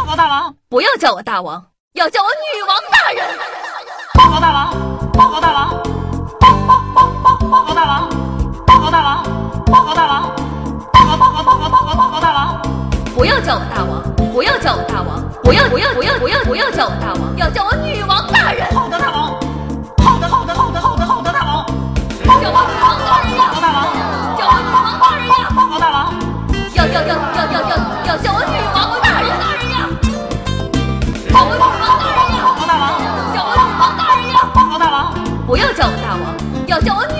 报告大王， 不要叫我大王，要叫我女王大人。 报告大王，报告大王，报告大王，报告大王，报告大王，报告大王。 不要叫我大王，不要叫我大王，不要叫我大王，要叫我女王大人。 好的，大王。好的，大王。 叫我女王大人呀！ 报告大王， 叫我女王大人呀！ 报告大王， 要叫我女王大人呀！叫我女王大人呀！ 报告大王， 叫我女王大人呀！ 报告大王。 不要叫我大王，要叫我女